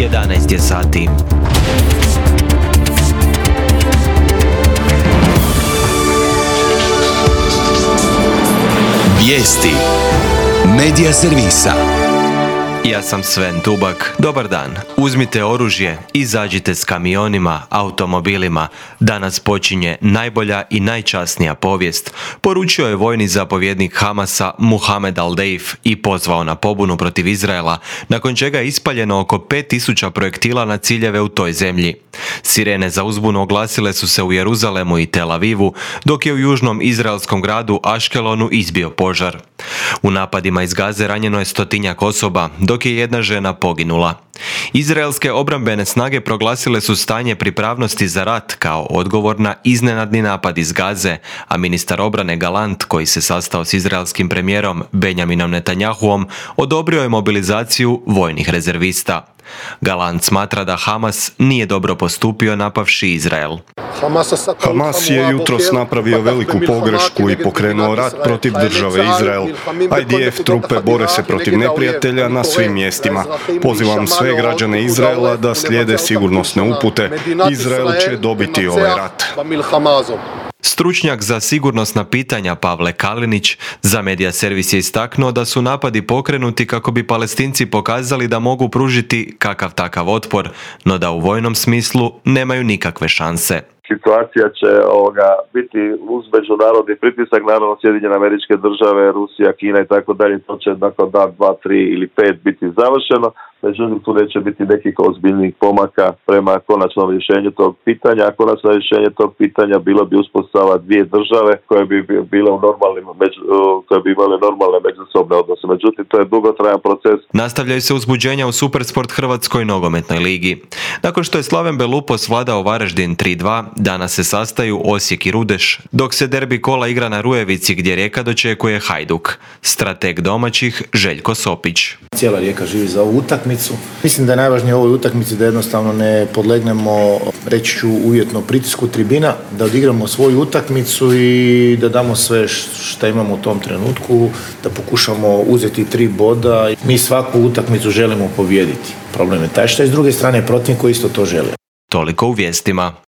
11 je sati. Vijesti Medija servisa. Ja sam Sven Tubak. Dobar dan. Uzmite oružje, izađite s kamionima, automobilima. Danas počinje najbolja i najčasnija povijest. Poručio je vojni zapovjednik Hamasa Muhamed al-Deif i pozvao na pobunu protiv Izraela, nakon čega je ispaljeno oko 5000 projektila na ciljeve u toj zemlji. Sirene za uzbunu oglasile su se u Jeruzalemu i Tel Avivu, dok je u južnom izraelskom gradu Aškelonu izbio požar. U napadima iz Gaze ranjeno je 100-tinjak osoba, dok je jedna žena poginula. Izraelske obrambene snage proglasile su stanje pripravnosti za rat kao odgovor na iznenadni napad iz Gaze, a ministar obrane Galant, koji se sastao s izraelskim premijerom Benjaminom Netanjahuom, odobrio je mobilizaciju vojnih rezervista. Galant smatra da Hamas nije dobro postupio napavši Izrael. Hamas je jutros napravio veliku pogrešku i pokrenuo rat protiv države Izrael. IDF trupe bore se protiv neprijatelja na svim mjestima. Pozivam sve građane Izraela da slijede sigurnosne upute. Izrael će dobiti ovaj rat. Stručnjak za sigurnosna pitanja Pavle Kalinić za Medija servis je istaknuo da su napadi pokrenuti kako bi Palestinci pokazali da mogu pružiti kakav takav otpor, no da u vojnom smislu nemaju nikakve šanse. Situacija će biti uz međunarodni pritisak, naravno Sjedinjene Američke Države, Rusija, Kina i tako dalje, to će nakon dan, 2, 3 ili 5 biti završeno. Međutim, tu neće biti nekih ozbiljnih pomaka prema konačnom rješenju tog pitanja. A konačno rješenje tog pitanja bilo bi uspostava dvije države koje bi bile u koje bi imale normalne međusobne odnose. Međutim, to je dugotrajan proces. Nastavljaju se uzbuđenja u Supersport Hrvatskoj nogometnoj ligi. Nakon što je Slaven Belupos vladao Varaždin 3-2, danas se sastaju Osijek i Rudeš, dok se derbi kola igra na Rujevici gdje Rijeka dočekuje Hajduk. Strateg domaćih Željko Sopić. Cijela Rijeka živi za ovu utakmicu. Mislim da je najvažnije u ovoj utakmici da jednostavno ne podlegnemo, reći ću uvjetno, pritisku tribina, da odigramo svoju utakmicu i da damo sve što imamo u tom trenutku, da pokušamo uzeti 3 boda. Mi svaku utakmicu želimo pobijediti. Problem je taj što je s druge strane protivnik koji isto to želi. Toliko u vijestima.